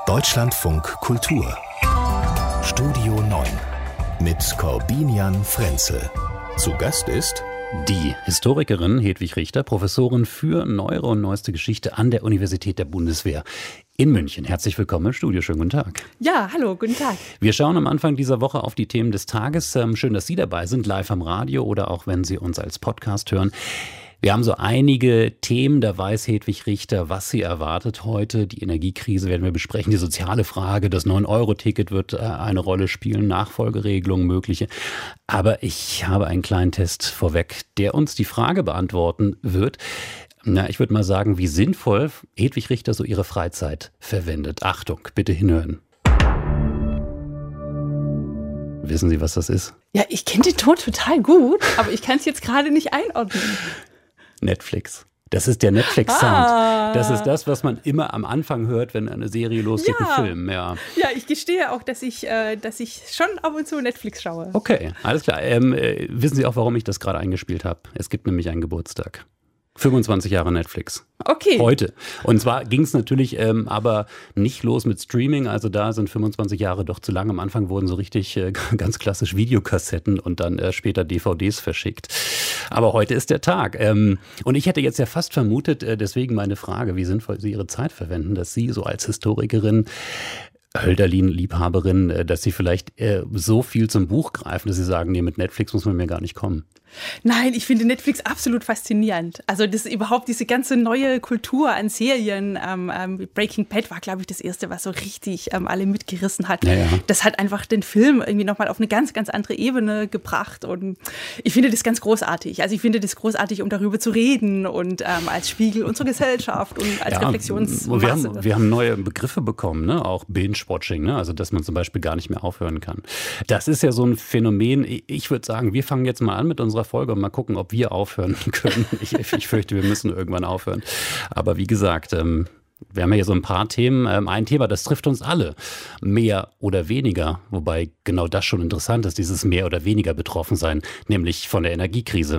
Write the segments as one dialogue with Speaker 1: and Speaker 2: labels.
Speaker 1: Deutschlandfunk Kultur Studio 9 mit Korbinian Frenzel. Zu Gast ist
Speaker 2: die Historikerin Hedwig Richter, Professorin für Neuere und Neueste Geschichte an der Universität der Bundeswehr in München. Herzlich willkommen im Studio. Schönen guten Tag.
Speaker 3: Ja, hallo, guten Tag.
Speaker 2: Wir schauen am Anfang dieser Woche auf die Themen des Tages. Schön, dass Sie dabei sind, live am Radio oder auch wenn Sie uns als Podcast hören. Wir haben so einige Themen, da weiß Hedwig Richter, was sie erwartet heute. Die Energiekrise werden wir besprechen, die soziale Frage, das 9-Euro-Ticket wird eine Rolle spielen, Nachfolgeregelungen mögliche. Aber ich habe einen kleinen Test vorweg, der uns die Frage beantworten wird. Ich würde mal sagen, wie sinnvoll Hedwig Richter so ihre Freizeit verwendet. Achtung, bitte hinhören. Wissen Sie, was das ist?
Speaker 3: Ja, ich kenne den Ton total gut, aber ich kann es jetzt gerade nicht einordnen.
Speaker 2: Netflix. Das ist der Netflix-Sound. Das ist das, was man immer am Anfang hört, wenn eine Serie losgeht, ein Film. Ja,
Speaker 3: ich gestehe auch, dass ich schon ab und zu Netflix schaue.
Speaker 2: Okay, alles klar. Wissen Sie auch, warum ich das gerade eingespielt habe? Es gibt nämlich einen Geburtstag. 25 Jahre Netflix.
Speaker 3: Okay.
Speaker 2: Heute. Und zwar ging es natürlich aber nicht los mit Streaming. Also da sind 25 Jahre doch zu lang. Am Anfang wurden so richtig ganz klassisch Videokassetten und dann später DVDs verschickt. Aber heute ist der Tag. Und ich hätte jetzt ja fast vermutet, deswegen meine Frage, wie sinnvoll Sie Ihre Zeit verwenden, dass Sie so als Historikerin, Hölderlin-Liebhaberin, dass Sie vielleicht so viel zum Buch greifen, dass Sie sagen, nee, mit Netflix muss man mir gar nicht kommen.
Speaker 3: Nein, ich finde Netflix absolut faszinierend. Also das überhaupt diese ganze neue Kultur an Serien. Breaking Bad war, glaube ich, das erste, was so richtig alle mitgerissen hat. Ja. Das hat einfach den Film irgendwie nochmal auf eine ganz, ganz andere Ebene gebracht. Und ich finde das ganz großartig. Also ich finde das großartig, um darüber zu reden und als Spiegel unserer Gesellschaft und als Reflexionsmasse.
Speaker 2: Wir haben neue Begriffe bekommen, ne? Auch Binge-Watching, ne? Also dass man zum Beispiel gar nicht mehr aufhören kann. Das ist ja so ein Phänomen. Ich würde sagen, wir fangen jetzt mal an mit unserer Folge und mal gucken, ob wir aufhören können. Ich fürchte, wir müssen irgendwann aufhören. Aber wie gesagt, wir haben ja hier so ein paar Themen. Ein Thema, das trifft uns alle, mehr oder weniger. Wobei genau das schon interessant ist, dieses mehr oder weniger betroffen sein, nämlich von der Energiekrise.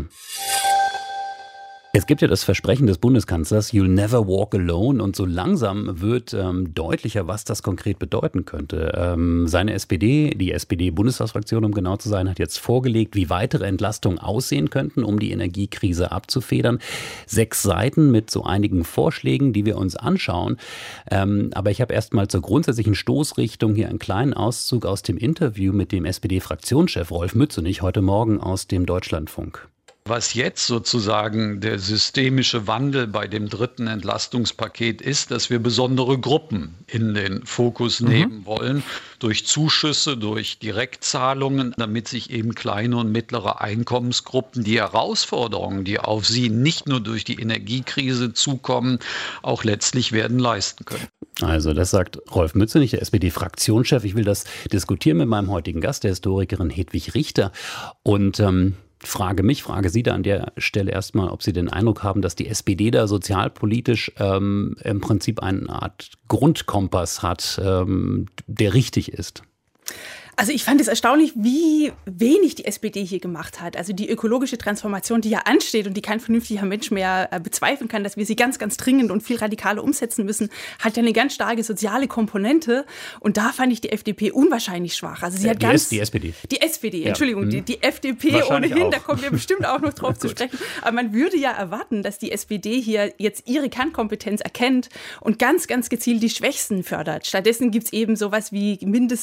Speaker 2: Es gibt ja das Versprechen des Bundeskanzlers, you'll never walk alone. Und so langsam wird deutlicher, was das konkret bedeuten könnte. Seine SPD, die SPD-Bundestagsfraktion, um genau zu sein, hat jetzt vorgelegt, wie weitere Entlastungen aussehen könnten, um die Energiekrise abzufedern. 6 Seiten mit so einigen Vorschlägen, die wir uns anschauen. Aber ich habe erst mal zur grundsätzlichen Stoßrichtung hier einen kleinen Auszug aus dem Interview mit dem SPD-Fraktionschef Rolf Mützenich heute Morgen aus dem Deutschlandfunk.
Speaker 4: Was jetzt sozusagen der systemische Wandel bei dem dritten Entlastungspaket ist, dass wir besondere Gruppen in den Fokus nehmen wollen, durch Zuschüsse, durch Direktzahlungen, damit sich eben kleine und mittlere Einkommensgruppen die Herausforderungen, die auf sie nicht nur durch die Energiekrise zukommen, auch letztlich werden leisten können.
Speaker 2: Also das sagt Rolf Mützenich, der SPD-Fraktionschef. Ich will das diskutieren mit meinem heutigen Gast, der Historikerin Hedwig Richter. Und frage Sie da an der Stelle erstmal, ob Sie den Eindruck haben, dass die SPD da sozialpolitisch im Prinzip eine Art Grundkompass hat, der richtig ist.
Speaker 3: Also ich fand es erstaunlich, wie wenig die SPD hier gemacht hat. Also die ökologische Transformation, die ja ansteht und die kein vernünftiger Mensch mehr bezweifeln kann, dass wir sie ganz, ganz dringend und viel radikaler umsetzen müssen, hat ja eine ganz starke soziale Komponente. Und da fand ich die FDP unwahrscheinlich schwach. Also sie hat
Speaker 2: die SPD.
Speaker 3: Die SPD, Entschuldigung, ja. Die FDP ohnehin, auch. Da kommen wir bestimmt auch noch drauf zu sprechen. Aber man würde ja erwarten, dass die SPD hier jetzt ihre Kernkompetenz erkennt und ganz, ganz gezielt die Schwächsten fördert. Stattdessen gibt es eben sowas wie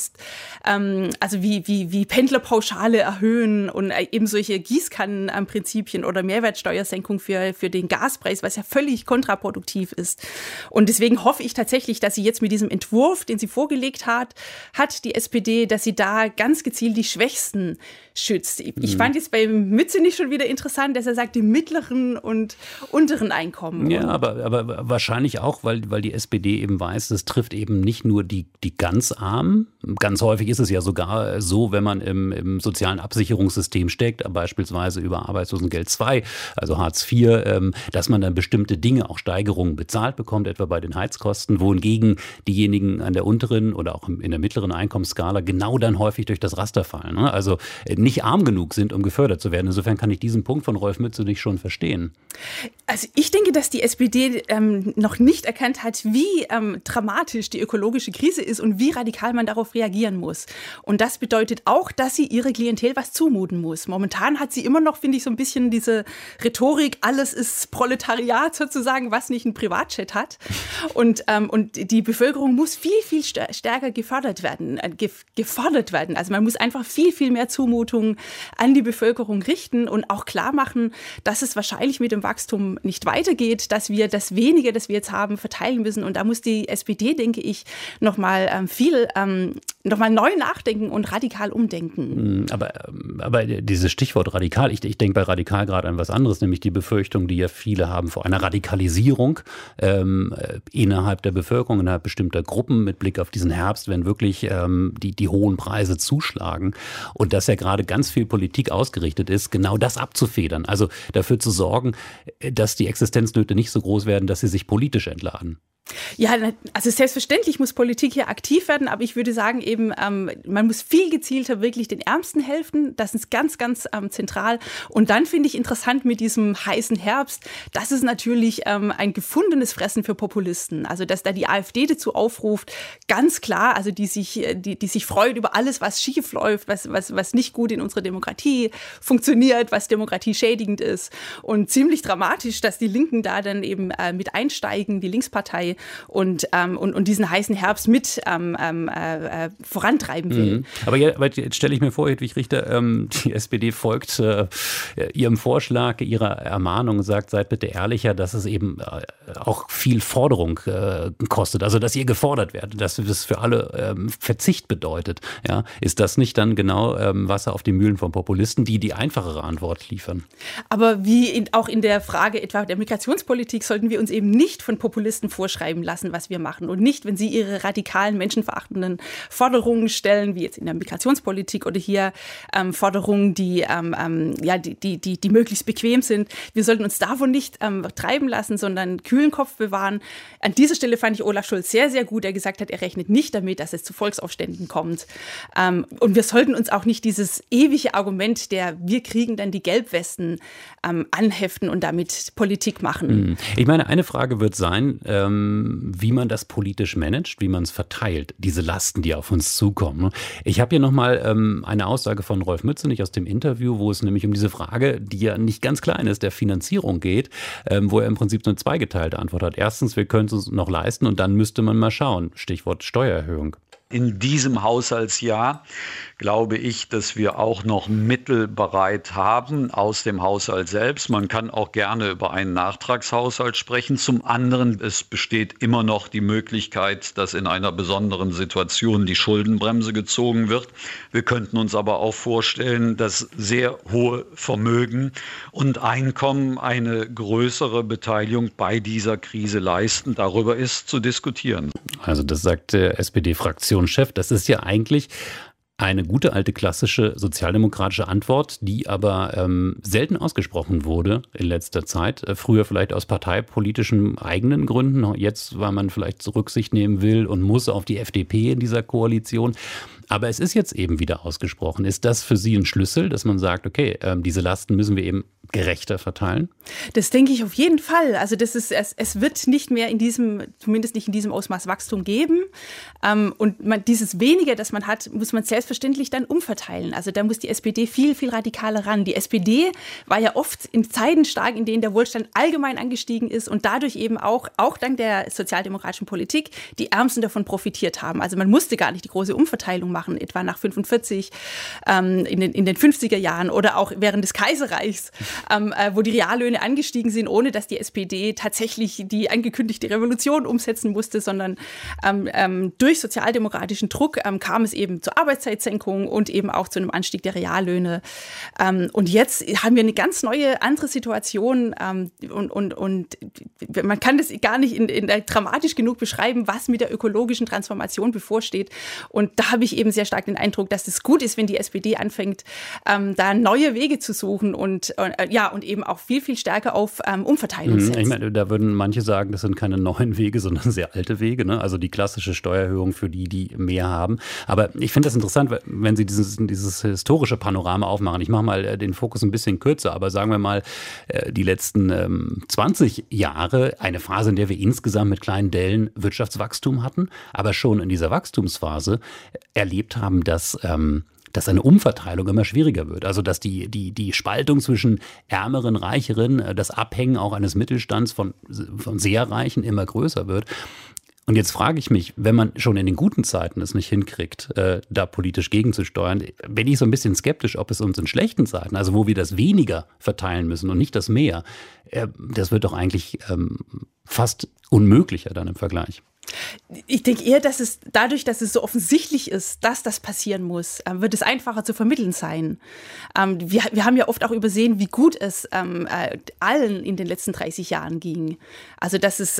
Speaker 3: wie Pendlerpauschale erhöhen und eben solche Gießkannenprinzipien oder Mehrwertsteuersenkung für den Gaspreis, was ja völlig kontraproduktiv ist. Und deswegen hoffe ich tatsächlich, dass sie jetzt mit diesem Entwurf, den sie vorgelegt hat die SPD, dass sie da ganz gezielt die Schwächsten schützt. Ich fand jetzt bei Mützenich schon wieder interessant, dass er sagt, die mittleren und unteren Einkommen.
Speaker 2: Ja, aber wahrscheinlich auch, weil die SPD eben weiß, das trifft eben nicht nur die ganz Armen. Ganz häufig ist es ja so sogar so, wenn man im sozialen Absicherungssystem steckt, beispielsweise über Arbeitslosengeld II, also Hartz IV, dass man dann bestimmte Dinge, auch Steigerungen bezahlt bekommt, etwa bei den Heizkosten, wohingegen diejenigen an der unteren oder auch in der mittleren Einkommensskala genau dann häufig durch das Raster fallen. Ne? Also nicht arm genug sind, um gefördert zu werden. Insofern kann ich diesen Punkt von Rolf Mützenich schon verstehen.
Speaker 3: Also ich denke, dass die SPD noch nicht erkannt hat, wie dramatisch die ökologische Krise ist und wie radikal man darauf reagieren muss. Und das bedeutet auch, dass sie ihre Klientel was zumuten muss. Momentan hat sie immer noch, finde ich, so ein bisschen diese Rhetorik, alles ist Proletariat sozusagen, was nicht ein Privatjet hat. Und die Bevölkerung muss viel, viel stärker gefordert werden. Also man muss einfach viel, viel mehr Zumutungen an die Bevölkerung richten und auch klar machen, dass es wahrscheinlich mit dem Wachstum nicht weitergeht, dass wir das Wenige, das wir jetzt haben, verteilen müssen. Und da muss die SPD, denke ich, nochmal neu nachdenken und radikal umdenken.
Speaker 2: Aber dieses Stichwort radikal, ich denke bei radikal gerade an was anderes, nämlich die Befürchtung, die ja viele haben vor einer Radikalisierung innerhalb der Bevölkerung, innerhalb bestimmter Gruppen mit Blick auf diesen Herbst, wenn wirklich die hohen Preise zuschlagen. Und dass ja gerade ganz viel Politik ausgerichtet ist, genau das abzufedern. Also dafür zu sorgen, dass die Existenznöte nicht so groß werden, dass sie sich politisch entladen.
Speaker 3: Ja, also selbstverständlich muss Politik hier aktiv werden, aber ich würde sagen eben, man muss viel gezielter wirklich den Ärmsten helfen. Das ist ganz, ganz zentral. Und dann finde ich interessant mit diesem heißen Herbst, das ist natürlich ein gefundenes Fressen für Populisten. Also dass da die AfD dazu aufruft, ganz klar, also die sich freut über alles, was schief läuft, was nicht gut in unserer Demokratie funktioniert, was demokratieschädigend ist. Und ziemlich dramatisch, dass die Linken da dann eben mit einsteigen, die Linkspartei, und diesen heißen Herbst mit vorantreiben will.
Speaker 2: Aber jetzt stelle ich mir vor, Hedwig Richter, die SPD folgt ihrem Vorschlag, ihrer Ermahnung und sagt, seid bitte ehrlicher, dass es eben auch viel Forderung kostet, also dass ihr gefordert werdet, dass das für alle Verzicht bedeutet. Ja? Ist das nicht dann genau Wasser auf die Mühlen von Populisten, die einfachere Antwort liefern?
Speaker 3: Aber wie auch in der Frage etwa der Migrationspolitik sollten wir uns eben nicht von Populisten vorschreiben lassen, was wir machen. Und nicht, wenn sie ihre radikalen, menschenverachtenden Forderungen stellen, wie jetzt in der Migrationspolitik oder hier Forderungen, die möglichst bequem sind. Wir sollten uns davon nicht treiben lassen, sondern kühlen Kopf bewahren. An dieser Stelle fand ich Olaf Scholz sehr, sehr gut, der gesagt hat, er rechnet nicht damit, dass es zu Volksaufständen kommt. Und wir sollten uns auch nicht dieses ewige Argument wir kriegen dann die Gelbwesten anheften und damit Politik machen.
Speaker 2: Ich meine, eine Frage wird sein, wie man das politisch managt, wie man es verteilt, diese Lasten, die auf uns zukommen. Ich habe hier nochmal eine Aussage von Rolf Mützenich aus dem Interview, wo es nämlich um diese Frage, die ja nicht ganz klein ist, der Finanzierung geht, wo er im Prinzip eine zweigeteilte Antwort hat. Erstens, wir können es uns noch leisten und dann müsste man mal schauen. Stichwort Steuererhöhung.
Speaker 4: In diesem Haushaltsjahr glaube ich, dass wir auch noch Mittel bereit haben aus dem Haushalt selbst. Man kann auch gerne über einen Nachtragshaushalt sprechen. Zum anderen, es besteht immer noch die Möglichkeit, dass in einer besonderen Situation die Schuldenbremse gezogen wird. Wir könnten uns aber auch vorstellen, dass sehr hohe Vermögen und Einkommen eine größere Beteiligung bei dieser Krise leisten. Darüber ist zu diskutieren.
Speaker 2: Also das sagt der SPD-Fraktionschef. Das ist ja eigentlich eine gute alte klassische sozialdemokratische Antwort, die aber selten ausgesprochen wurde in letzter Zeit. Früher vielleicht aus parteipolitischen eigenen Gründen, jetzt weil man vielleicht Rücksicht nehmen will und muss auf die FDP in dieser Koalition. Aber es ist jetzt eben wieder ausgesprochen. Ist das für Sie ein Schlüssel, dass man sagt, okay, diese Lasten müssen wir eben gerechter verteilen?
Speaker 3: Das denke ich auf jeden Fall. Also es wird nicht mehr zumindest nicht in diesem Ausmaß Wachstum geben. Und dieses Weniger, das man hat, muss man selbstverständlich dann umverteilen. Also da muss die SPD viel, viel radikaler ran. Die SPD war ja oft in Zeiten stark, in denen der Wohlstand allgemein angestiegen ist und dadurch eben auch dank der sozialdemokratischen Politik die Ärmsten davon profitiert haben. Also man musste gar nicht die große Umverteilung machen, etwa nach 45, in den 50er Jahren oder auch während des Kaiserreichs. wo die Reallöhne angestiegen sind, ohne dass die SPD tatsächlich die angekündigte Revolution umsetzen musste, sondern durch sozialdemokratischen Druck kam es eben zur Arbeitszeitsenkung und eben auch zu einem Anstieg der Reallöhne. Und jetzt haben wir eine ganz neue, andere Situation und man kann das gar nicht dramatisch genug beschreiben, was mit der ökologischen Transformation bevorsteht. Und da habe ich eben sehr stark den Eindruck, dass es gut ist, wenn die SPD anfängt, da neue Wege zu suchen und eben auch viel, viel stärker auf Umverteilung setzt.
Speaker 2: Ich meine, da würden manche sagen, das sind keine neuen Wege, sondern sehr alte Wege, ne? Also die klassische Steuererhöhung für die, die mehr haben. Aber ich finde das interessant, wenn Sie dieses historische Panorama aufmachen. Ich mache mal den Fokus ein bisschen kürzer, aber sagen wir mal, die letzten 20 Jahre, eine Phase, in der wir insgesamt mit kleinen Dellen Wirtschaftswachstum hatten, aber schon in dieser Wachstumsphase erlebt haben, dass eine Umverteilung immer schwieriger wird. Also dass die Spaltung zwischen Ärmeren, Reicheren, das Abhängen auch eines Mittelstands von sehr Reichen immer größer wird. Und jetzt frage ich mich, wenn man schon in den guten Zeiten es nicht hinkriegt, da politisch gegenzusteuern, bin ich so ein bisschen skeptisch, ob es uns in schlechten Zeiten, also wo wir das weniger verteilen müssen und nicht das mehr, das wird doch eigentlich fast unmöglicher dann im Vergleich.
Speaker 3: Ich denke eher, dass es dadurch, dass es so offensichtlich ist, dass das passieren muss, wird es einfacher zu vermitteln sein. Wir haben ja oft auch übersehen, wie gut es allen in den letzten 30 Jahren ging. Also dass es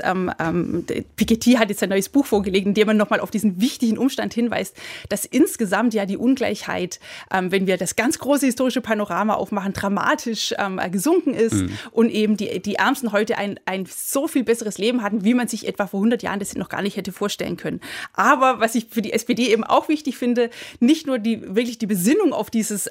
Speaker 3: Piketty hat jetzt ein neues Buch vorgelegt, in dem man nochmal auf diesen wichtigen Umstand hinweist, dass insgesamt ja die Ungleichheit, wenn wir das ganz große historische Panorama aufmachen, dramatisch gesunken ist und eben die Ärmsten heute ein so viel besseres Leben hatten, wie man sich etwa vor 100 Jahren das noch gar nicht hätte vorstellen können. Aber was ich für die SPD eben auch wichtig finde, nicht nur die Besinnung auf dieses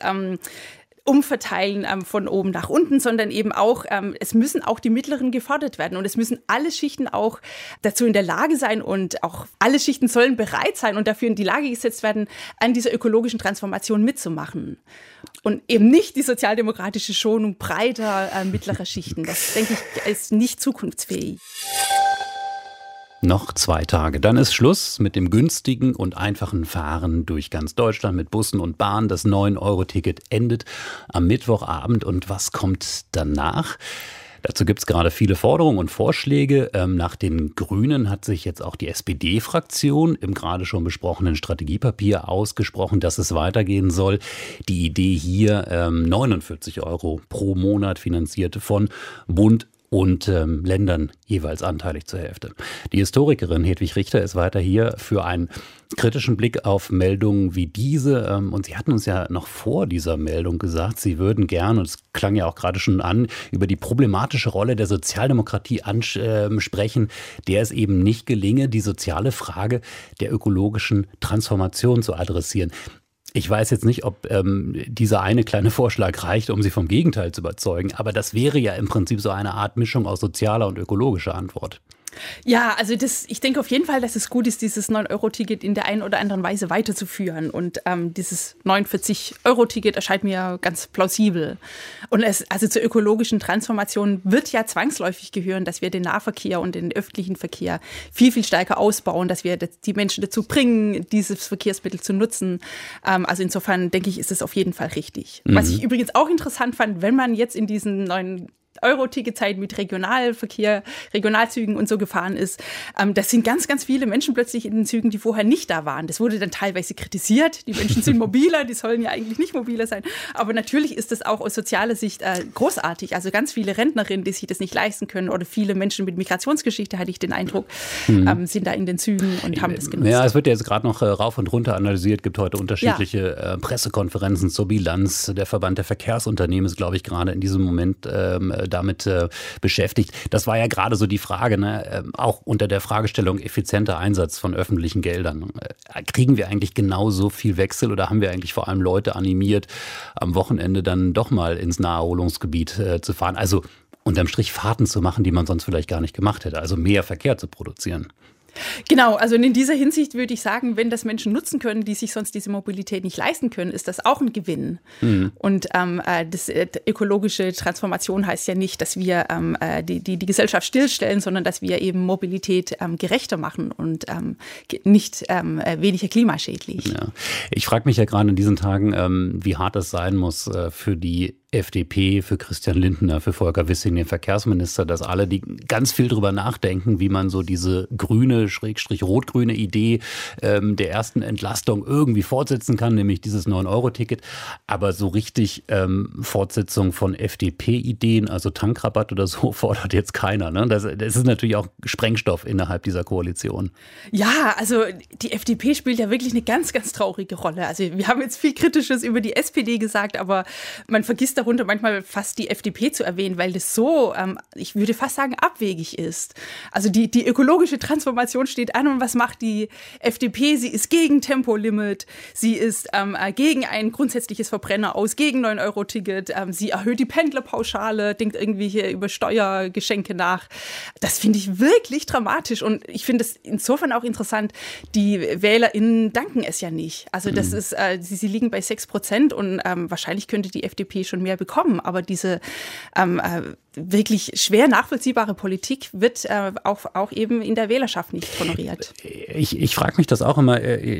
Speaker 3: Umverteilen von oben nach unten, sondern eben auch, es müssen auch die Mittleren gefordert werden und es müssen alle Schichten auch dazu in der Lage sein und auch alle Schichten sollen bereit sein und dafür in die Lage gesetzt werden, an dieser ökologischen Transformation mitzumachen. Und eben nicht die sozialdemokratische Schonung breiter mittlerer Schichten. Das, denke ich, ist nicht zukunftsfähig.
Speaker 2: Noch 2 Tage, dann ist Schluss mit dem günstigen und einfachen Fahren durch ganz Deutschland mit Bussen und Bahnen. Das 9-Euro-Ticket endet am Mittwochabend. Und was kommt danach? Dazu gibt es gerade viele Forderungen und Vorschläge. Nach den Grünen hat sich jetzt auch die SPD-Fraktion im gerade schon besprochenen Strategiepapier ausgesprochen, dass es weitergehen soll. Die Idee hier 49 Euro pro Monat finanziert von Bund und Ländern jeweils anteilig zur Hälfte. Die Historikerin Hedwig Richter ist weiter hier für einen kritischen Blick auf Meldungen wie diese. Und Sie hatten uns ja noch vor dieser Meldung gesagt, Sie würden gern, und es klang ja auch gerade schon an, über die problematische Rolle der Sozialdemokratie sprechen, der es eben nicht gelinge, die soziale Frage der ökologischen Transformation zu adressieren. Ich weiß jetzt nicht, ob dieser eine kleine Vorschlag reicht, um Sie vom Gegenteil zu überzeugen, aber das wäre ja im Prinzip so eine Art Mischung aus sozialer und ökologischer Antwort.
Speaker 3: Ja, also ich denke auf jeden Fall, dass es gut ist, dieses 9-Euro-Ticket in der einen oder anderen Weise weiterzuführen. Und dieses 49-Euro-Ticket erscheint mir ganz plausibel. Und also zur ökologischen Transformation wird ja zwangsläufig gehören, dass wir den Nahverkehr und den öffentlichen Verkehr viel, viel stärker ausbauen, dass wir die Menschen dazu bringen, dieses Verkehrsmittel zu nutzen. Also insofern denke ich, ist es auf jeden Fall richtig. Was ich übrigens auch interessant fand, wenn man jetzt in diesen 9-Euro-Ticket-Zeit mit Regionalverkehr, Regionalzügen und so gefahren ist. Das sind ganz, ganz viele Menschen plötzlich in den Zügen, die vorher nicht da waren. Das wurde dann teilweise kritisiert. Die Menschen sind mobiler, die sollen ja eigentlich nicht mobiler sein. Aber natürlich ist das auch aus sozialer Sicht großartig. Also ganz viele Rentnerinnen, die sich das nicht leisten können oder viele Menschen mit Migrationsgeschichte, hatte ich den Eindruck, sind da in den Zügen und haben das genutzt.
Speaker 2: Ja, es wird ja jetzt gerade noch rauf und runter analysiert. Gibt heute unterschiedliche Pressekonferenzen zur Bilanz. Der Verband der Verkehrsunternehmen ist, glaube ich, gerade in diesem Moment damit beschäftigt. Das war ja gerade so die Frage, ne? Auch unter der Fragestellung effizienter Einsatz von öffentlichen Geldern. Kriegen wir eigentlich genauso viel Wechsel oder haben wir eigentlich vor allem Leute animiert, am Wochenende dann doch mal ins Naherholungsgebiet zu fahren? Also unterm Strich Fahrten zu machen, die man sonst vielleicht gar nicht gemacht hätte. Also mehr Verkehr zu produzieren.
Speaker 3: Genau, also in dieser Hinsicht würde ich sagen, wenn das Menschen nutzen können, die sich sonst diese Mobilität nicht leisten können, ist das auch ein Gewinn. Und ökologische Transformation heißt ja nicht, dass wir die Gesellschaft stillstellen, sondern dass wir eben Mobilität gerechter machen und nicht weniger klimaschädlich.
Speaker 2: Ja. Ich frage mich ja gerade in diesen Tagen, wie hart es sein muss für die FDP, für Christian Lindner, für Volker Wissing, den Verkehrsminister, dass alle, die ganz viel drüber nachdenken, wie man so diese grüne, rot-grüne Idee der ersten Entlastung irgendwie fortsetzen kann, nämlich dieses 9-Euro-Ticket. Aber so richtig Fortsetzung von FDP-Ideen, also Tankrabatt oder so, fordert jetzt keiner. Ne? Das ist natürlich auch Sprengstoff innerhalb dieser Koalition.
Speaker 3: Ja, also die FDP spielt ja wirklich eine ganz, ganz traurige Rolle. Also wir haben jetzt viel Kritisches über die SPD gesagt, aber man vergisst darunter manchmal fast die FDP zu erwähnen, weil das so, ich würde fast sagen, abwegig ist. Also die ökologische Transformation steht an und was macht die FDP? Sie ist gegen Tempolimit, sie ist gegen ein grundsätzliches Verbrenner aus, gegen 9-Euro-Ticket, sie erhöht die Pendlerpauschale, denkt irgendwie hier über Steuergeschenke nach. Das finde ich wirklich dramatisch und ich finde es insofern auch interessant, die WählerInnen danken es ja nicht. Also das ist, sie liegen bei 6% und wahrscheinlich könnte die FDP schon mehr bekommen, aber diese wirklich schwer nachvollziehbare Politik wird auch eben in der Wählerschaft nicht honoriert.
Speaker 2: Ich frage mich das auch immer,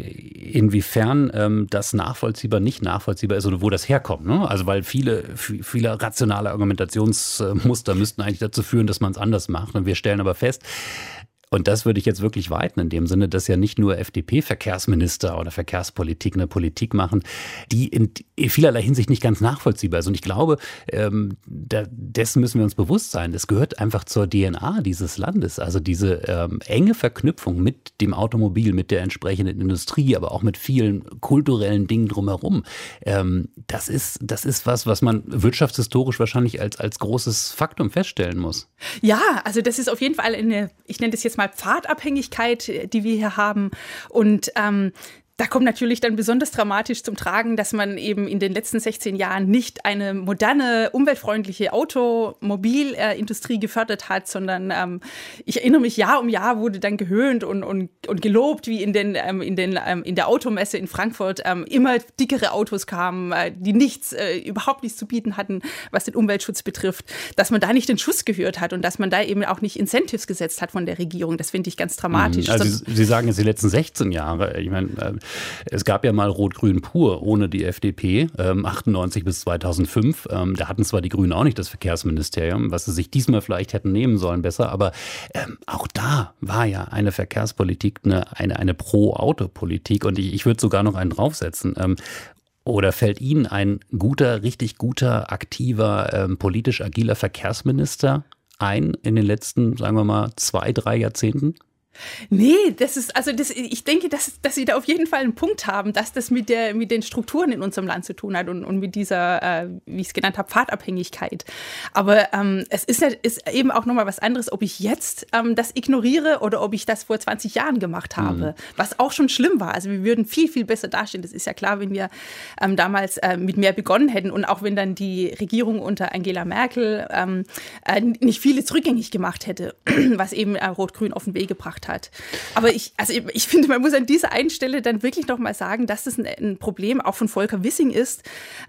Speaker 2: inwiefern das nachvollziehbar, nicht nachvollziehbar ist oder wo das herkommt. Ne? Also weil viele rationale Argumentationsmuster müssten eigentlich dazu führen, dass man es anders macht. Und wir stellen aber fest, und das würde ich jetzt wirklich weiten in dem Sinne, dass ja nicht nur FDP-Verkehrsminister oder Verkehrspolitik eine Politik machen, die in vielerlei Hinsicht nicht ganz nachvollziehbar ist. Und ich glaube, dessen müssen wir uns bewusst sein. Es gehört einfach zur DNA dieses Landes. Also diese enge Verknüpfung mit dem Automobil, mit der entsprechenden Industrie, aber auch mit vielen kulturellen Dingen drumherum. Das ist was man wirtschaftshistorisch wahrscheinlich als großes Faktum feststellen muss.
Speaker 3: Ja, also das ist auf jeden Fall ich nenne das jetzt mal Pfadabhängigkeit, die wir hier haben. Und da kommt natürlich dann besonders dramatisch zum Tragen, dass man eben in den letzten 16 Jahren nicht eine moderne, umweltfreundliche Automobilindustrie gefördert hat, sondern ich erinnere mich, Jahr um Jahr wurde dann gehöhnt und gelobt, wie in der Automesse in Frankfurt immer dickere Autos kamen, die überhaupt nichts zu bieten hatten, was den Umweltschutz betrifft, dass man da nicht den Schuss gehört hat und dass man da eben auch nicht Incentives gesetzt hat von der Regierung. Das finde ich ganz dramatisch.
Speaker 2: Also Sie sagen jetzt die letzten 16 Jahre. Ich meine, es gab ja mal Rot-Grün pur ohne die FDP, 98 bis 2005. Da hatten zwar die Grünen auch nicht das Verkehrsministerium, was sie sich diesmal vielleicht hätten nehmen sollen besser, aber auch da war ja eine Verkehrspolitik eine Pro-Auto-Politik und ich würde sogar noch einen draufsetzen. Oder fällt Ihnen ein richtig guter, aktiver, politisch agiler Verkehrsminister ein in den letzten, sagen wir mal, 2-3 Jahrzehnten?
Speaker 3: Nee, ich denke, dass Sie da auf jeden Fall einen Punkt haben, dass das mit den Strukturen in unserem Land zu tun hat und mit dieser, wie ich es genannt habe, Pfadabhängigkeit. Aber es ist eben auch nochmal was anderes, ob ich jetzt das ignoriere oder ob ich das vor 20 Jahren gemacht habe, was auch schon schlimm war. Also wir würden viel, viel besser dastehen. Das ist ja klar, wenn wir damals mit mehr begonnen hätten und auch wenn dann die Regierung unter Angela Merkel nicht vieles rückgängig gemacht hätte, was eben Rot-Grün auf den Weg gebracht hat. Aber ich finde, man muss an dieser einen Stelle dann wirklich noch mal sagen, dass das ein Problem auch von Volker Wissing ist.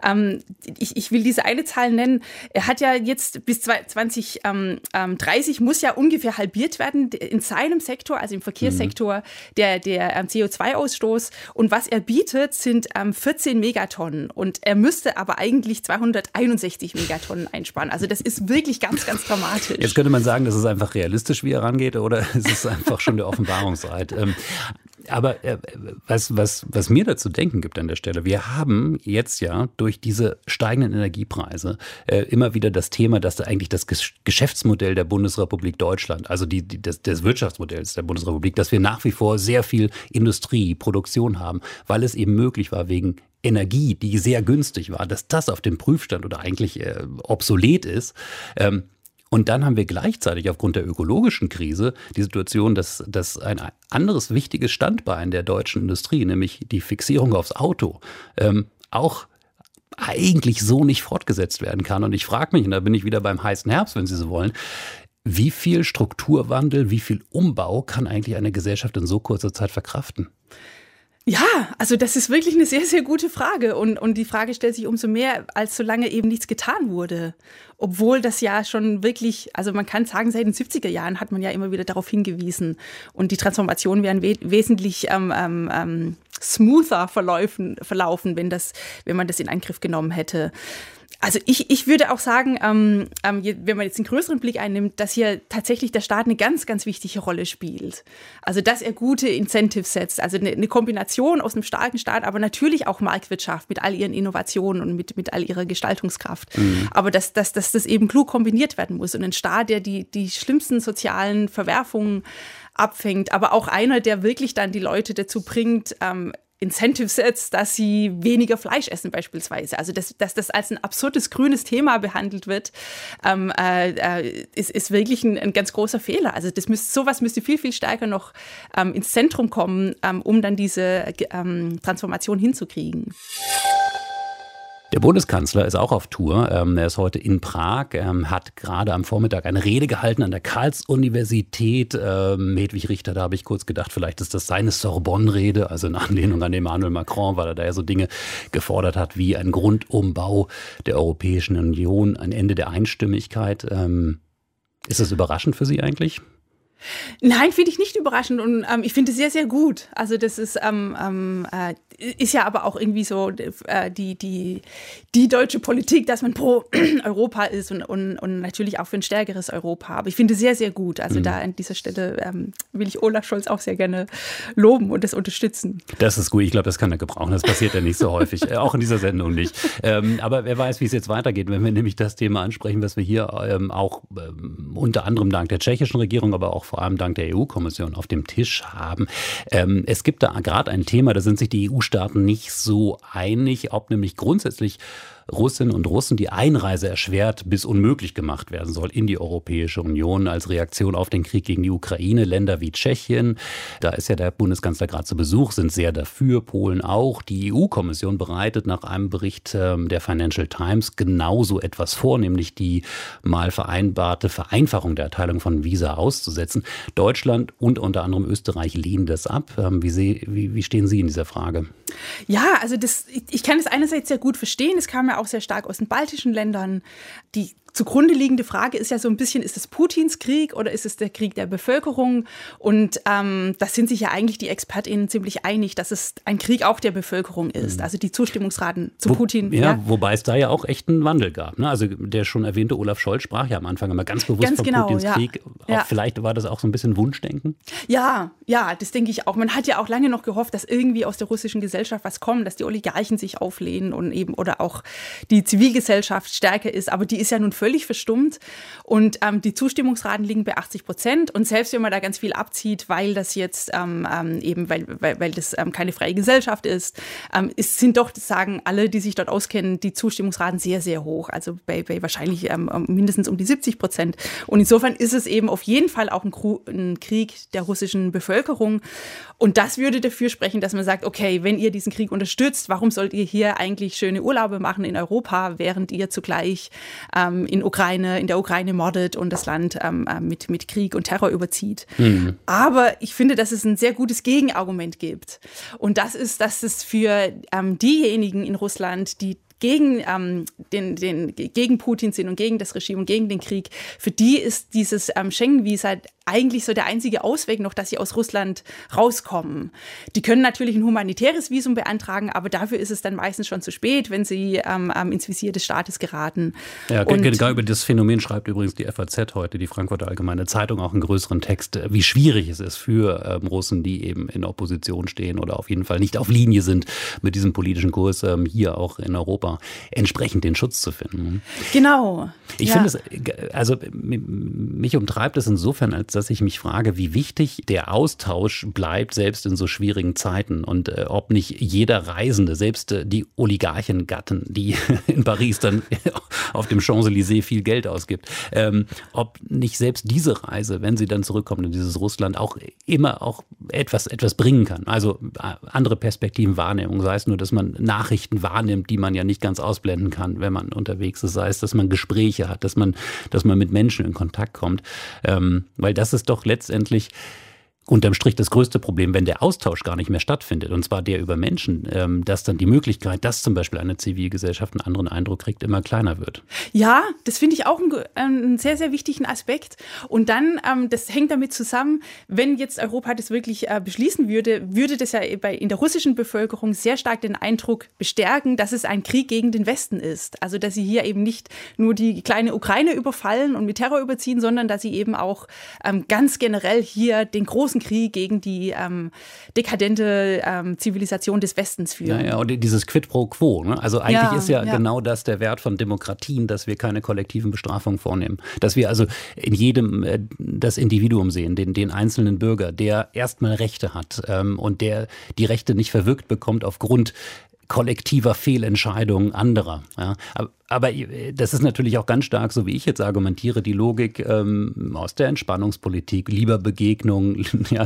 Speaker 3: Ich will diese eine Zahl nennen. Er hat ja jetzt bis 2030 muss ja ungefähr halbiert werden in seinem Sektor, also im Verkehrssektor, der CO2-Ausstoß. Und was er bietet, sind 14 Megatonnen. Und er müsste aber eigentlich 261 Megatonnen einsparen. Also das ist wirklich ganz, ganz dramatisch.
Speaker 2: Jetzt könnte man sagen, das ist einfach realistisch, wie er rangeht, oder ist es einfach schon der Offenbarungseid. Aber was mir dazu denken gibt an der Stelle, wir haben jetzt ja durch diese steigenden Energiepreise immer wieder das Thema, dass da eigentlich das Geschäftsmodell der Bundesrepublik Deutschland, also des Wirtschaftsmodells der Bundesrepublik, dass wir nach wie vor sehr viel Industrie, Produktion haben, weil es eben möglich war wegen Energie, die sehr günstig war, dass das auf dem Prüfstand oder eigentlich obsolet ist. Und dann haben wir gleichzeitig aufgrund der ökologischen Krise die Situation, dass ein anderes wichtiges Standbein der deutschen Industrie, nämlich die Fixierung aufs Auto, auch eigentlich so nicht fortgesetzt werden kann. Und ich frage mich, und da bin ich wieder beim heißen Herbst, wenn Sie so wollen, wie viel Strukturwandel, wie viel Umbau kann eigentlich eine Gesellschaft in so kurzer Zeit verkraften?
Speaker 3: Ja, also das ist wirklich eine sehr, sehr gute Frage. Und die Frage stellt sich umso mehr, als solange eben nichts getan wurde. Obwohl das ja schon wirklich, also man kann sagen, seit den 70er Jahren hat man ja immer wieder darauf hingewiesen. Und die Transformationen wären wesentlich smoother verlaufen, wenn man das in Angriff genommen hätte. Also ich würde auch sagen, wenn man jetzt einen größeren Blick einnimmt, dass hier tatsächlich der Staat eine ganz, ganz wichtige Rolle spielt. Also dass er gute Incentives setzt, also eine Kombination aus einem starken Staat, aber natürlich auch Marktwirtschaft mit all ihren Innovationen und mit all ihrer Gestaltungskraft. Mhm. Aber dass das eben klug kombiniert werden muss. Und ein Staat, der die schlimmsten sozialen Verwerfungen abfängt, aber auch einer, der wirklich dann die Leute dazu bringt, Incentives setzt, dass sie weniger Fleisch essen beispielsweise. Also dass das als ein absurdes grünes Thema behandelt wird, ist wirklich ein ganz großer Fehler. Also sowas müsste viel, viel stärker noch ins Zentrum kommen, um dann diese Transformation hinzukriegen.
Speaker 2: Der Bundeskanzler ist auch auf Tour. Er ist heute in Prag, hat gerade am Vormittag eine Rede gehalten an der Karls-Universität. Hedwig Richter, da habe ich kurz gedacht, vielleicht ist das seine Sorbonne-Rede, also in Anlehnung an Emmanuel Macron, weil er da ja so Dinge gefordert hat wie ein Grundumbau der Europäischen Union, ein Ende der Einstimmigkeit. Ist das überraschend für Sie eigentlich?
Speaker 3: Nein, finde ich nicht überraschend und ich finde es sehr, sehr gut. Also das ist ja aber auch irgendwie so die deutsche Politik, dass man pro Europa ist und natürlich auch für ein stärkeres Europa. Aber ich finde es sehr, sehr gut. Also da an dieser Stelle will ich Olaf Scholz auch sehr gerne loben und das unterstützen.
Speaker 2: Das ist gut. Ich glaube, das kann er gebrauchen. Das passiert ja nicht so häufig, auch in dieser Sendung nicht. Aber wer weiß, wie es jetzt weitergeht, wenn wir nämlich das Thema ansprechen, was wir hier auch unter anderem dank der tschechischen Regierung, aber auch vor allem dank der EU-Kommission auf dem Tisch haben. Es gibt da gerade ein Thema, da sind sich die EU-Staaten nicht so einig, ob nämlich grundsätzlich Russinnen und Russen die Einreise erschwert bis unmöglich gemacht werden soll in die Europäische Union als Reaktion auf den Krieg gegen die Ukraine. Länder wie Tschechien, da ist ja der Bundeskanzler gerade zu Besuch, sind sehr dafür, Polen auch. Die EU-Kommission bereitet nach einem Bericht der Financial Times genauso etwas vor, nämlich die mal vereinbarte Vereinfachung der Erteilung von Visa auszusetzen. Deutschland und unter anderem Österreich lehnen das ab. Wie stehen Sie in dieser Frage?
Speaker 3: Ja, also ich kann es einerseits sehr gut verstehen. Es kam ja auch sehr stark aus den baltischen Ländern. Die zugrunde liegende Frage ist ja so ein bisschen, ist es Putins Krieg oder ist es der Krieg der Bevölkerung? Und da sind sich ja eigentlich die ExpertInnen ziemlich einig, dass es ein Krieg auch der Bevölkerung ist. Also die Zustimmungsraten zu Putin.
Speaker 2: Ja, wobei es da ja auch echt einen Wandel gab. Ne? Also der schon erwähnte Olaf Scholz sprach ja am Anfang immer ganz bewusst von Putins Krieg. Vielleicht war das auch so ein bisschen Wunschdenken?
Speaker 3: Ja, das denke ich auch. Man hat ja auch lange noch gehofft, dass irgendwie aus der russischen Gesellschaft was kommt, dass die Oligarchen sich auflehnen und eben oder auch die Zivilgesellschaft stärker ist. Aber die ist ja nun völlig verstummt und die Zustimmungsraten liegen bei 80%. Und selbst wenn man da ganz viel abzieht, weil das jetzt weil das keine freie Gesellschaft ist, sind doch, das sagen alle, die sich dort auskennen, die Zustimmungsraten sehr, sehr hoch. Also bei wahrscheinlich mindestens um die 70%. Und insofern ist es eben auf jeden Fall auch ein Krieg der russischen Bevölkerung. Und das würde dafür sprechen, dass man sagt, okay, wenn ihr diesen Krieg unterstützt, warum sollt ihr hier eigentlich schöne Urlaube machen in Europa, während ihr zugleich in der Ukraine mordet und das Land mit Krieg und Terror überzieht. Mhm. Aber ich finde, dass es ein sehr gutes Gegenargument gibt. Und das ist, dass es für diejenigen in Russland, die gegen Putin sind und gegen das Regime und gegen den Krieg, für die ist dieses Schengen-Visa eigentlich so der einzige Ausweg noch, dass sie aus Russland rauskommen. Die können natürlich ein humanitäres Visum beantragen, aber dafür ist es dann meistens schon zu spät, wenn sie ins Visier des Staates geraten.
Speaker 2: Ja, genau über das Phänomen schreibt übrigens die FAZ heute, die Frankfurter Allgemeine Zeitung, auch einen größeren Text, wie schwierig es ist für Russen, die eben in Opposition stehen oder auf jeden Fall nicht auf Linie sind mit diesem politischen Kurs hier auch in Europa, entsprechend den Schutz zu finden.
Speaker 3: Genau.
Speaker 2: Ich finde es, also mich umtreibt es insofern, als dass ich mich frage, wie wichtig der Austausch bleibt, selbst in so schwierigen Zeiten und ob nicht jeder Reisende, selbst die Oligarchengatten, die in Paris dann auf dem Champs-Élysées viel Geld ausgibt, ob nicht selbst diese Reise, wenn sie dann zurückkommt in dieses Russland, auch immer auch etwas bringen kann. Also andere Perspektiven, Wahrnehmung, sei es nur, dass man Nachrichten wahrnimmt, die man ja nicht ganz ausblenden kann, wenn man unterwegs ist, sei es, dass man Gespräche hat, dass man mit Menschen in Kontakt kommt, weil das ist doch letztendlich unterm Strich das größte Problem, wenn der Austausch gar nicht mehr stattfindet, und zwar der über Menschen, dass dann die Möglichkeit, dass zum Beispiel eine Zivilgesellschaft einen anderen Eindruck kriegt, immer kleiner wird.
Speaker 3: Ja, das finde ich auch einen sehr, sehr wichtigen Aspekt. Und dann, das hängt damit zusammen, wenn jetzt Europa das wirklich beschließen würde das ja in der russischen Bevölkerung sehr stark den Eindruck bestärken, dass es ein Krieg gegen den Westen ist. Also, dass sie hier eben nicht nur die kleine Ukraine überfallen und mit Terror überziehen, sondern dass sie eben auch ganz generell hier den großen Krieg gegen die dekadente Zivilisation des Westens führen.
Speaker 2: Ja, und dieses Quid pro quo. Ne? Also eigentlich ist ja genau das der Wert von Demokratien, dass wir keine kollektiven Bestrafungen vornehmen. Dass wir also in jedem das Individuum sehen, den einzelnen Bürger, der erstmal Rechte hat und der die Rechte nicht verwirkt bekommt aufgrund kollektiver Fehlentscheidungen anderer. Ja. Aber das ist natürlich auch ganz stark, so wie ich jetzt argumentiere, die Logik aus der Entspannungspolitik, lieber Begegnung, ja,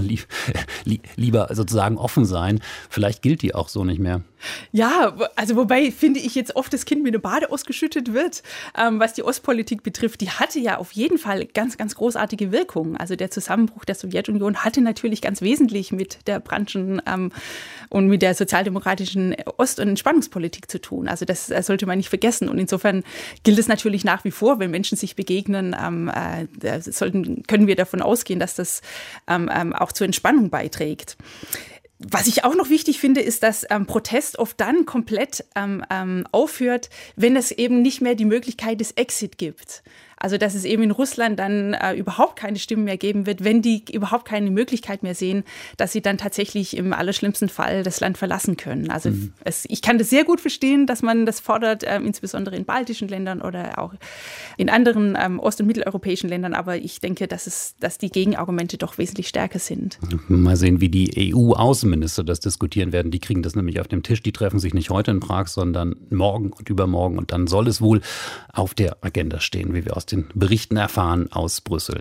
Speaker 2: lieber sozusagen offen sein. Vielleicht gilt die auch so nicht mehr.
Speaker 3: Ja, also wobei, finde ich, jetzt oft das Kind mit dem Bade ausgeschüttet wird, was die Ostpolitik betrifft. Die hatte ja auf jeden Fall ganz, ganz großartige Wirkungen. Also der Zusammenbruch der Sowjetunion hatte natürlich ganz wesentlich mit der Brandtschen und mit der sozialdemokratischen Ost- und Entspannungspolitik zu tun. Also das sollte man nicht vergessen. Und insofern gilt es natürlich nach wie vor, wenn Menschen sich begegnen, können wir davon ausgehen, dass das auch zur Entspannung beiträgt. Was ich auch noch wichtig finde, ist, dass Protest oft dann komplett aufhört, wenn es eben nicht mehr die Möglichkeit des Exit gibt. Also dass es eben in Russland dann überhaupt keine Stimmen mehr geben wird, wenn die überhaupt keine Möglichkeit mehr sehen, dass sie dann tatsächlich im allerschlimmsten Fall das Land verlassen können. Also ich kann das sehr gut verstehen, dass man das fordert, insbesondere in baltischen Ländern oder auch in anderen ost- und mitteleuropäischen Ländern. Aber ich denke, dass die Gegenargumente doch wesentlich stärker sind.
Speaker 2: Mal sehen, wie die EU-Außenminister das diskutieren werden. Die kriegen das nämlich auf dem Tisch. Die treffen sich nicht heute in Prag, sondern morgen und übermorgen. Und dann soll es wohl auf der Agenda stehen, wie wir aus den Berichten erfahren aus Brüssel.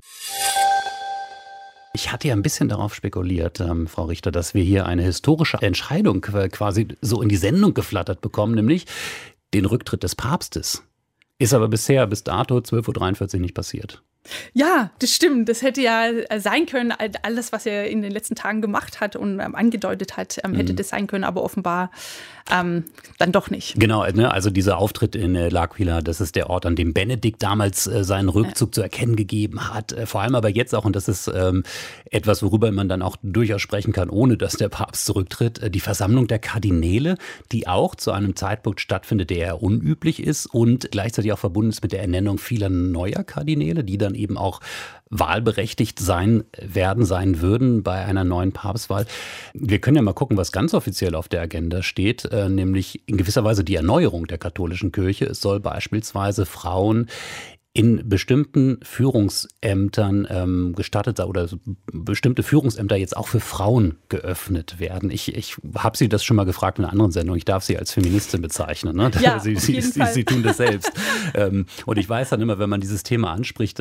Speaker 2: Ich hatte ja ein bisschen darauf spekuliert, Frau Richter, dass wir hier eine historische Entscheidung quasi so in die Sendung geflattert bekommen, nämlich den Rücktritt des Papstes. Ist aber bisher bis dato 12.43 Uhr nicht passiert.
Speaker 3: Ja, das stimmt. Das hätte ja sein können, alles, was er in den letzten Tagen gemacht hat und angedeutet hat, hätte das sein können, aber offenbar dann doch nicht.
Speaker 2: Genau, ne? Also dieser Auftritt in L'Aquila, das ist der Ort, an dem Benedikt damals seinen Rückzug zu erkennen gegeben hat. Vor allem aber jetzt auch, und das ist etwas, worüber man dann auch durchaus sprechen kann, ohne dass der Papst zurücktritt, die Versammlung der Kardinäle, die auch zu einem Zeitpunkt stattfindet, der eher unüblich ist und gleichzeitig auch verbunden ist mit der Ernennung vieler neuer Kardinäle, die dann eben auch wahlberechtigt sein würden bei einer neuen Papstwahl. Wir können ja mal gucken, was ganz offiziell auf der Agenda steht, nämlich in gewisser Weise die Erneuerung der katholischen Kirche. Es soll beispielsweise Frauen in bestimmten Führungsämtern gestattet oder bestimmte Führungsämter jetzt auch für Frauen geöffnet werden. Ich habe Sie das schon mal gefragt in einer anderen Sendung. Ich darf Sie als Feministin bezeichnen. Ne?
Speaker 3: Ja,
Speaker 2: Sie tun das selbst. Und ich weiß dann immer, wenn man dieses Thema anspricht,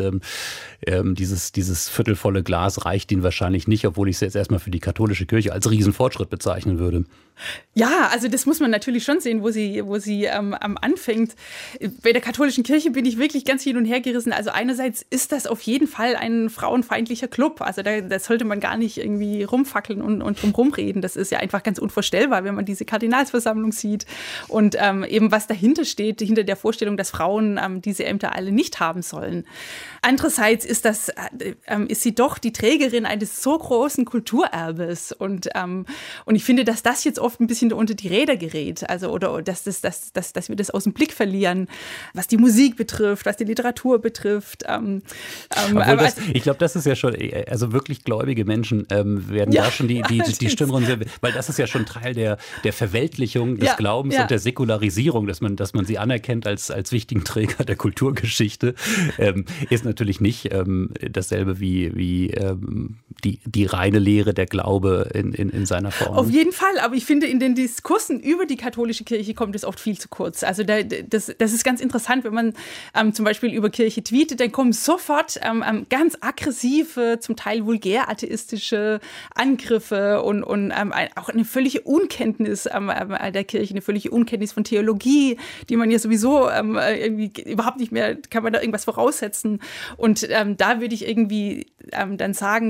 Speaker 2: dieses viertelvolle Glas reicht Ihnen wahrscheinlich nicht, obwohl ich es jetzt erstmal für die katholische Kirche als Riesenfortschritt bezeichnen würde.
Speaker 3: Ja, also das muss man natürlich schon sehen, wo sie anfängt. Bei der katholischen Kirche bin ich wirklich ganz hin und her gerissen. Also einerseits ist das auf jeden Fall ein frauenfeindlicher Club. Also da sollte man gar nicht irgendwie rumfackeln und drum rumreden. Das ist ja einfach ganz unvorstellbar, wenn man diese Kardinalsversammlung sieht. Und eben was dahinter steht, hinter der Vorstellung, dass Frauen diese Ämter alle nicht haben sollen. Andererseits ist sie doch die Trägerin eines so großen Kulturerbes. Und ich finde, dass das jetzt oft ein bisschen unter die Räder gerät. Also, oder dass wir das aus dem Blick verlieren, was die Musik betrifft, was die Literatur betrifft.
Speaker 2: Ich glaube, das ist ja schon, also wirklich gläubige Menschen werden da schon die Stimmen, weil das ist ja schon Teil der Verweltlichung des Glaubens und der Säkularisierung, dass man sie anerkennt als wichtigen Träger der Kulturgeschichte, ist natürlich nicht dasselbe wie die reine Lehre, der Glaube in seiner Form.
Speaker 3: Auf jeden Fall, aber ich finde, in den Diskursen über die katholische Kirche kommt es oft viel zu kurz. Also das ist ganz interessant, wenn man zum Beispiel über Kirche tweetet, dann kommen sofort ganz aggressive, zum Teil vulgär atheistische Angriffe und auch eine völlige Unkenntnis der Kirche, eine völlige Unkenntnis von Theologie, die man ja sowieso irgendwie überhaupt nicht mehr, kann man da irgendwas voraussetzen. Und da würde ich irgendwie dann sagen, trotz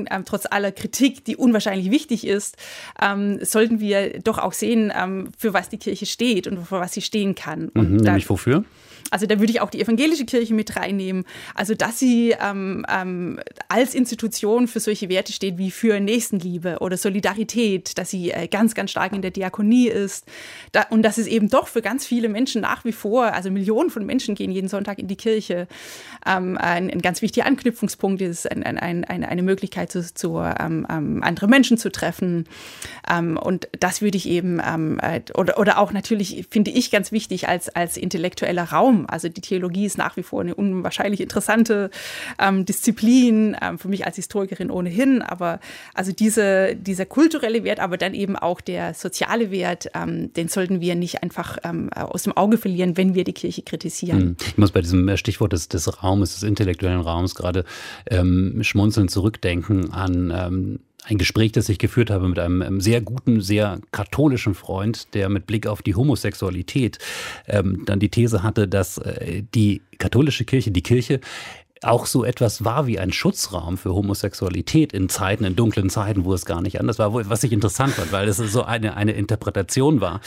Speaker 3: trotz aller Kritik, die unwahrscheinlich wichtig ist, sollten wir doch auch sehen, für was die Kirche steht und für was sie stehen kann. Und
Speaker 2: nämlich wofür?
Speaker 3: Also da würde ich auch die evangelische Kirche mit reinnehmen. Also dass sie als Institution für solche Werte steht wie für Nächstenliebe oder Solidarität, dass sie ganz, ganz stark in der Diakonie ist und dass es eben doch für ganz viele Menschen nach wie vor, also Millionen von Menschen gehen jeden Sonntag in die Kirche, ein ganz wichtiger Anknüpfungspunkt ist, eine Möglichkeit, andere Menschen zu treffen. Und das würde ich eben, oder auch natürlich, finde ich ganz wichtig, als intellektueller Raum. Also die Theologie ist nach wie vor eine unwahrscheinlich interessante Disziplin, für mich als Historikerin ohnehin, aber also dieser kulturelle Wert, aber dann eben auch der soziale Wert, den sollten wir nicht einfach aus dem Auge verlieren, wenn wir die Kirche kritisieren.
Speaker 2: Ich muss bei diesem Stichwort des Raumes, des intellektuellen Raums gerade schmunzeln zurückdenken an ein Gespräch, das ich geführt habe mit einem sehr guten, sehr katholischen Freund, der mit Blick auf die Homosexualität dann die These hatte, dass die katholische Kirche, die Kirche, auch so etwas war wie ein Schutzraum für Homosexualität in dunklen Zeiten, wo es gar nicht anders war, was ich interessant fand, weil es so eine Interpretation war,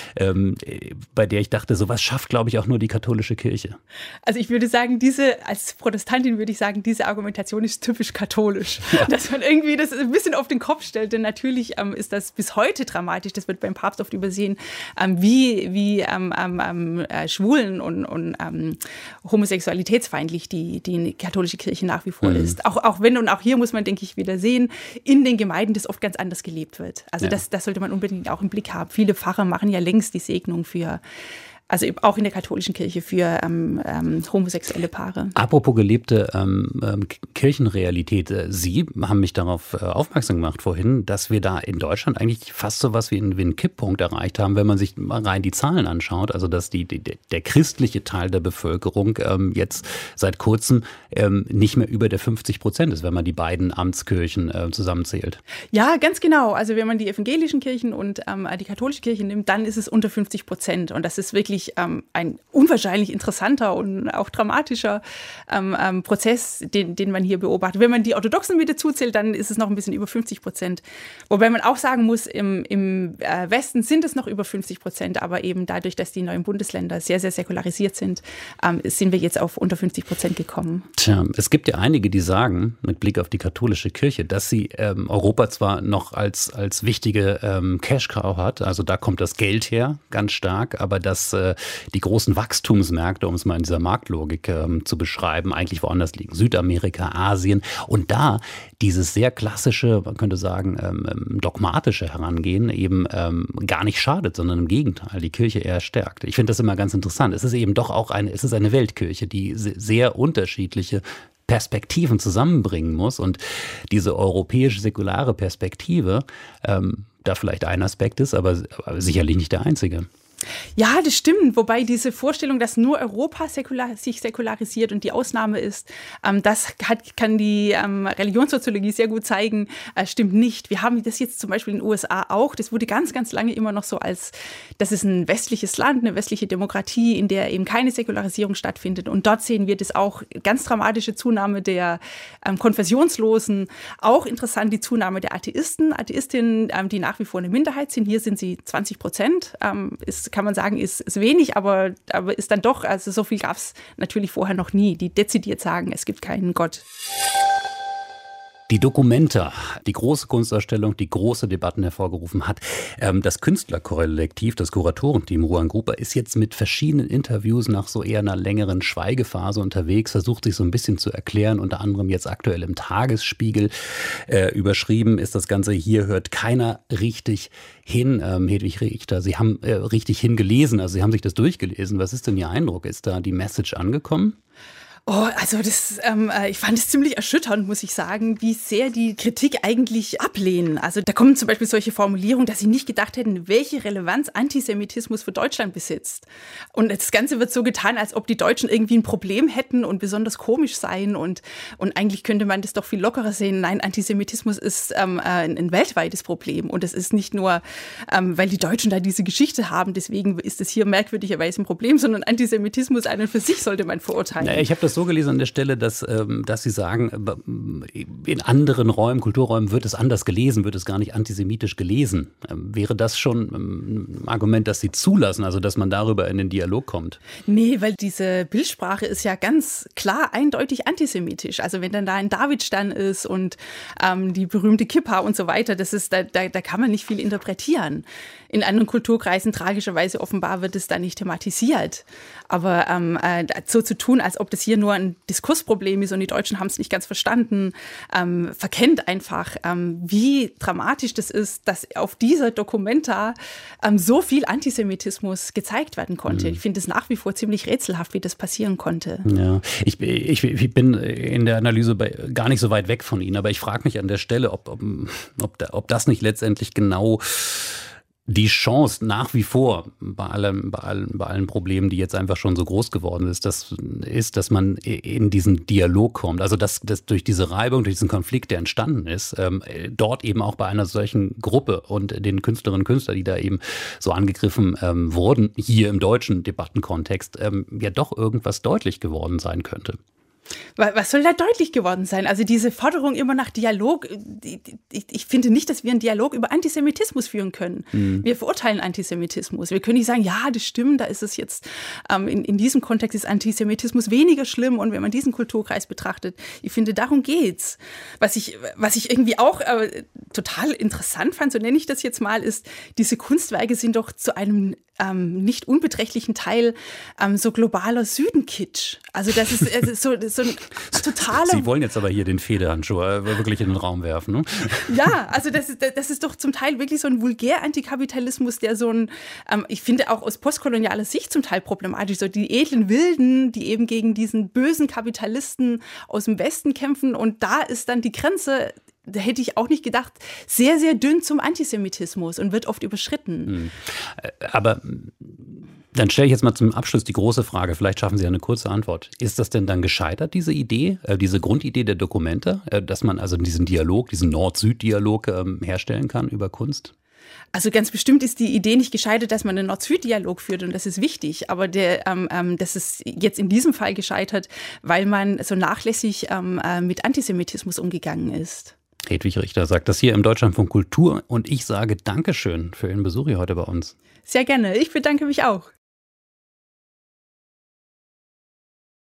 Speaker 2: bei der ich dachte, sowas schafft, glaube ich, auch nur die katholische Kirche.
Speaker 3: Also ich würde sagen, als Protestantin würde ich sagen, diese Argumentation ist typisch katholisch. Ja. Dass man irgendwie das ein bisschen auf den Kopf stellt, denn natürlich ist das bis heute dramatisch, das wird beim Papst oft übersehen, wie schwulen und homosexualitätsfeindlich die katholische Kirche nach wie vor ist. Auch wenn, und auch hier muss man, denke ich, wieder sehen, in den Gemeinden das oft ganz anders gelebt wird. Also das sollte man unbedingt auch im Blick haben. Viele Pfarrer machen ja längst die Segnung also auch in der katholischen Kirche für homosexuelle Paare.
Speaker 2: Apropos gelebte Kirchenrealität. Sie haben mich darauf aufmerksam gemacht vorhin, dass wir da in Deutschland eigentlich fast so was wie einen Kipppunkt erreicht haben, wenn man sich mal rein die Zahlen anschaut. Also dass der christliche Teil der Bevölkerung jetzt seit kurzem nicht mehr über der 50% ist, wenn man die beiden Amtskirchen zusammenzählt.
Speaker 3: Ja, ganz genau. Also wenn man die evangelischen Kirchen und die katholische Kirche nimmt, dann ist es unter 50%. Und das ist wirklich ein unwahrscheinlich interessanter und auch dramatischer Prozess, den man hier beobachtet. Wenn man die Orthodoxen mit dazuzählt, dann ist es noch ein bisschen über 50%. Wobei man auch sagen muss, im Westen sind es noch über 50%, aber eben dadurch, dass die neuen Bundesländer sehr, sehr säkularisiert sind, sind wir jetzt auf unter 50% gekommen.
Speaker 2: Tja, es gibt ja einige, die sagen, mit Blick auf die katholische Kirche, dass sie Europa zwar noch als wichtige Cash-Cow hat, also da kommt das Geld her, ganz stark, aber dass die großen Wachstumsmärkte, um es mal in dieser Marktlogik zu beschreiben, eigentlich woanders liegen. Südamerika, Asien und da dieses sehr klassische, man könnte sagen, dogmatische Herangehen eben gar nicht schadet, sondern im Gegenteil, die Kirche eher stärkt. Ich finde das immer ganz interessant. Es ist eben doch auch eine Weltkirche, die sehr unterschiedliche Perspektiven zusammenbringen muss und diese europäisch-säkulare Perspektive da vielleicht ein Aspekt ist, aber sicherlich nicht der einzige.
Speaker 3: Ja, das stimmt. Wobei diese Vorstellung, dass nur Europa sich säkularisiert und die Ausnahme ist, kann die Religionssoziologie sehr gut zeigen, stimmt nicht. Wir haben das jetzt zum Beispiel in den USA auch. Das wurde ganz, ganz lange immer noch so das ist ein westliches Land, eine westliche Demokratie, in der eben keine Säkularisierung stattfindet. Und dort sehen wir das auch, ganz dramatische Zunahme der Konfessionslosen. Auch interessant die Zunahme der Atheistinnen, die nach wie vor eine Minderheit sind. Hier sind sie 20%. Kann man sagen, ist wenig, aber ist dann doch, also so viel gab es natürlich vorher noch nie, die dezidiert sagen, es gibt keinen Gott.
Speaker 2: Die Documenta, die große Kunstausstellung, die große Debatten hervorgerufen hat. Das Künstlerkollektiv, das Kuratorenteam Ruan Grupa ist jetzt mit verschiedenen Interviews nach so eher einer längeren Schweigephase unterwegs, versucht sich so ein bisschen zu erklären, unter anderem jetzt aktuell im Tagesspiegel überschrieben ist das Ganze, hier hört keiner richtig hin. Hedwig Richter, Sie haben richtig hingelesen, also Sie haben sich das durchgelesen. Was ist denn Ihr Eindruck? Ist da die Message angekommen?
Speaker 3: Oh, also ich fand es ziemlich erschütternd, muss ich sagen, wie sehr die Kritik eigentlich ablehnen. Also da kommen zum Beispiel solche Formulierungen, dass sie nicht gedacht hätten, welche Relevanz Antisemitismus für Deutschland besitzt. Und das Ganze wird so getan, als ob die Deutschen irgendwie ein Problem hätten und besonders komisch seien. Und eigentlich könnte man das doch viel lockerer sehen. Nein, Antisemitismus ist ein weltweites Problem. Und es ist nicht nur, weil die Deutschen da diese Geschichte haben, deswegen ist es hier merkwürdigerweise ein Problem, sondern Antisemitismus an und für sich sollte man verurteilen.
Speaker 2: Ich habe das das so gelesen an der Stelle, dass Sie sagen, in anderen Räumen, Kulturräumen wird es anders gelesen, wird es gar nicht antisemitisch gelesen. Wäre das schon ein Argument, das Sie zulassen, also dass man darüber in den Dialog kommt?
Speaker 3: Nee, weil diese Bildsprache ist ja ganz klar eindeutig antisemitisch. Also wenn dann da ein Davidstern ist und die berühmte Kippa und so weiter, das ist, da kann man nicht viel interpretieren. In anderen Kulturkreisen tragischerweise offenbar wird es da nicht thematisiert. Aber so zu tun, als ob das hier nur ein Diskursproblem ist und die Deutschen haben es nicht ganz verstanden, verkennt einfach, wie dramatisch das ist, dass auf dieser Documenta so viel Antisemitismus gezeigt werden konnte. Ich finde es nach wie vor ziemlich rätselhaft, wie das passieren konnte.
Speaker 2: Ja, ich bin in der Analyse gar nicht so weit weg von Ihnen, aber ich frage mich an der Stelle, ob das nicht letztendlich genau die Chance nach wie vor bei allen Problemen, die jetzt einfach schon so groß geworden ist, dass man in diesen Dialog kommt. Also dass durch diese Reibung, durch diesen Konflikt, der entstanden ist, dort eben auch bei einer solchen Gruppe und den Künstlerinnen und Künstlern, die da eben so angegriffen wurden, hier im deutschen Debattenkontext, ja doch irgendwas deutlich geworden sein könnte.
Speaker 3: Was soll da deutlich geworden sein? Also diese Forderung immer nach Dialog, ich finde nicht, dass wir einen Dialog über Antisemitismus führen können. Wir verurteilen Antisemitismus. Wir können nicht sagen, ja, das stimmt, da ist es jetzt, in diesem Kontext ist Antisemitismus weniger schlimm und wenn man diesen Kulturkreis betrachtet, ich finde, darum geht's. Was ich irgendwie auch total interessant fand, so nenne ich das jetzt mal, ist, diese Kunstwerke sind doch zu einem nicht unbeträchtlichen Teil so globaler Süden-Kitsch. Also das ist so ein totaler...
Speaker 2: Sie wollen jetzt aber hier den Federhandschuh wirklich in den Raum werfen, ne?
Speaker 3: Ja, also das ist doch zum Teil wirklich so ein Vulgär-Antikapitalismus, der so ein, ich finde auch aus postkolonialer Sicht zum Teil problematisch, so die edlen Wilden, die eben gegen diesen bösen Kapitalisten aus dem Westen kämpfen und da ist dann die Grenze, da hätte ich auch nicht gedacht, sehr, sehr dünn zum Antisemitismus und wird oft überschritten.
Speaker 2: Aber dann stelle ich jetzt mal zum Abschluss die große Frage, vielleicht schaffen Sie eine kurze Antwort. Ist das denn dann gescheitert, diese Idee, diese Grundidee der Dokumente, dass man also diesen Dialog, diesen Nord-Süd-Dialog herstellen kann über Kunst?
Speaker 3: Also ganz bestimmt ist die Idee nicht gescheitert, dass man einen Nord-Süd-Dialog führt und das ist wichtig. Aber das ist jetzt in diesem Fall gescheitert, weil man so nachlässig mit Antisemitismus umgegangen ist.
Speaker 2: Hedwig Richter sagt das hier im Deutschlandfunk Kultur und ich sage Dankeschön für Ihren Besuch hier heute bei uns.
Speaker 3: Sehr gerne, ich bedanke mich auch.